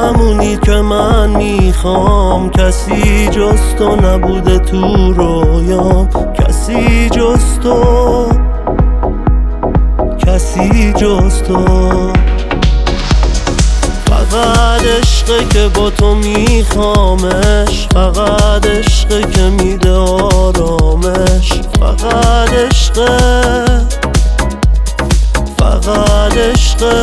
همونی که من میخوام، کسی جز تو نبوده تو رویام، کسی جز تو، کسی جز تو. فقط عشقه که با تو میخوامش، فقط عشقه که میده آرامش، فقط عشقه، فقط عشقه.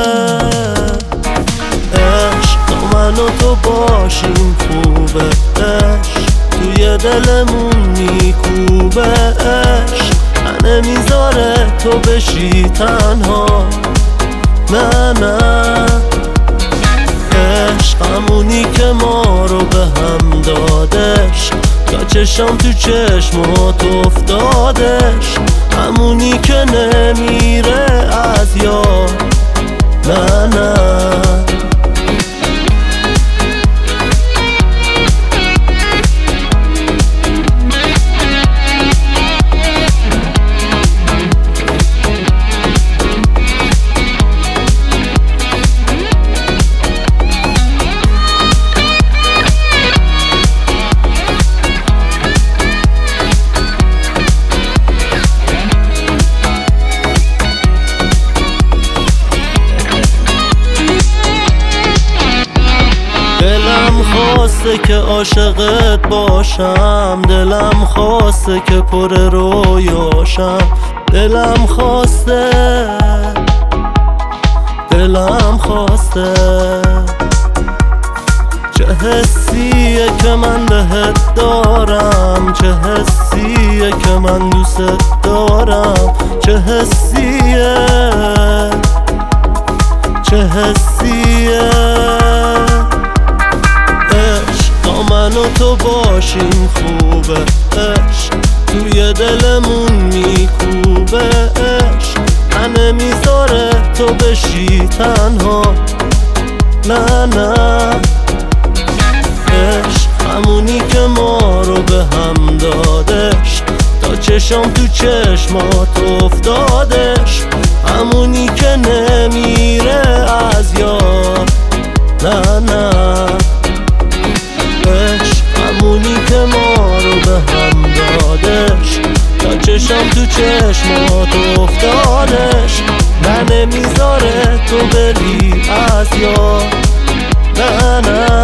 عشق تا من و تو باشیم خوبه، عشق توی دلمون میکوبه، عشق نمیذاره تو بشی تنها، نه نه. عشق همونی که ما رو به هم دادش، تا چشم تو چشمات افتادش، همونی که نمیره از یاد، نه نه. دلم خواسته که عاشقت باشم، دلم خواسته که پر رویاشم، دلم خواسته، دلم خواسته. چه حسیه که من بهت دارم، چه حسیه که من دوست دارم، چه حسیه، چه حسیه. من و تو باشیم خوبه، عشق توی دلمون میکوبه، عشق نمیذاره تو بشی تنها، نه نه. عشق همونی که ما رو به هم دادش، تا چشم تو چشمات افتادش، همونی که نمیره از یاد، نه نه. همونی که ما رو به هم دادش، تا چشم تو چشمات افتادش، نه نمیذاره تو بری از یاد، نه نه.